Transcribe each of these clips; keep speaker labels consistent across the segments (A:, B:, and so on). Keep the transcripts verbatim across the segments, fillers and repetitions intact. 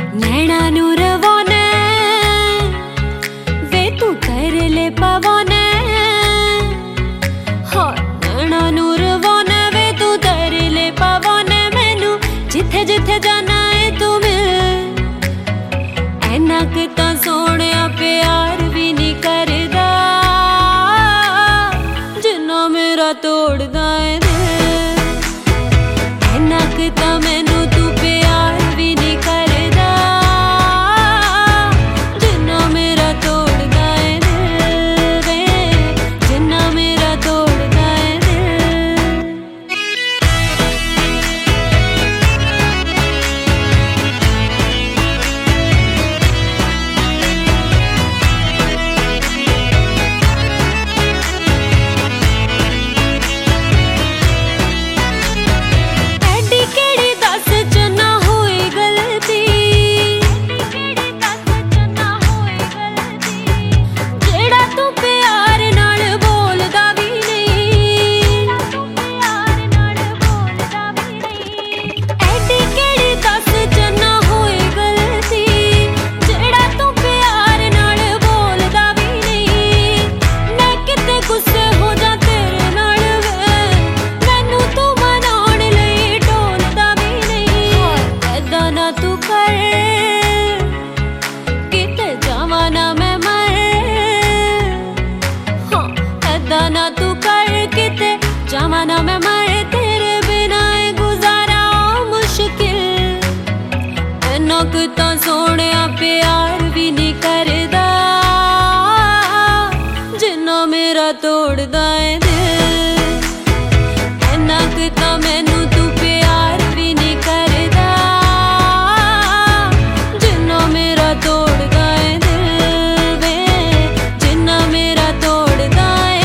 A: नैना नूर वोने वे तू कर ले पवोने हो नैना नूर वोने वे तू कर ले पवोने मैनू जिथे जिथे जाना है तू मिल ऐना किता सोने प्यार भी नहीं करदा जिन्ना मेरा तोड़दा है दिल ऐना किता मैनू तू प्यार भी नहीं करदा जिन्ना मेरा तोड़दा है दिल वे जिन्ना मेरा तोड़दा है ना तू कर किते जमाना में मरे तेरे बिना गुजारा मुश्किल ऐना किता सोने प्यार भी नहीं करदा जिन्ना मेरा तोड़दा है दिल ऐना किता मैनू तू प्यार भी नहीं करदा जिन्ना मेरा तोड़दा है दिल वे जिन्ना मेरा तोड़दा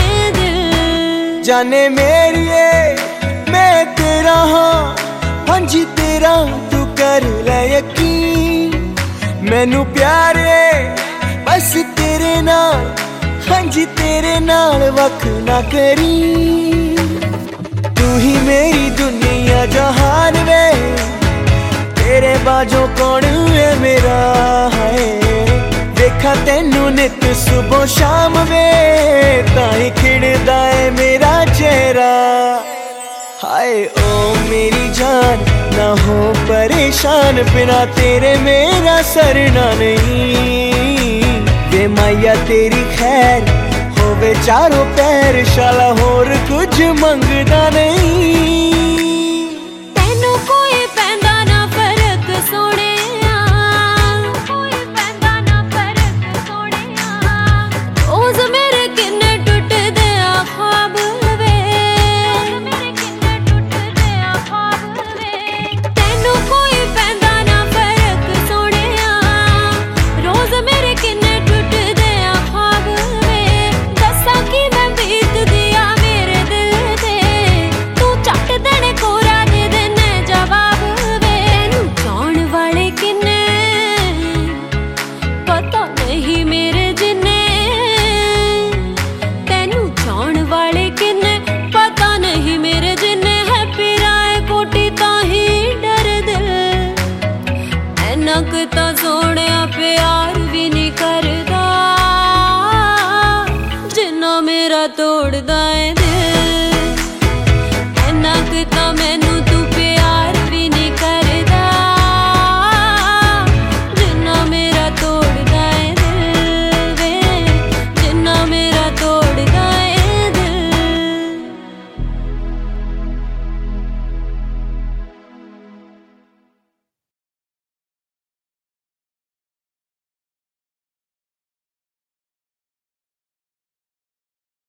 B: जाने मेरिए मैं तेरा हाँ हाँ जी तेरा तू कर ले यकीन मैनू प्यारे बस तेरे नाल हाँ जी तेरे नाल वख ना करी तू ही मेरी दुनिया जहान वे तेरे बाजों कौन है मेरा है देखा तेनू नित सुबह शाम वे ताई खिड़दा है मेरा चेहरा हाय ओ मेरी जान ना हो परेशान बिना तेरे मेरा सरना नहीं वे माया तेरी खैर होवे चारों पैर शाला होर कुछ मंगदा नहीं
A: किता सोने प्यार भी नहीं करदा जिन्ना मेरा तोड़दा है।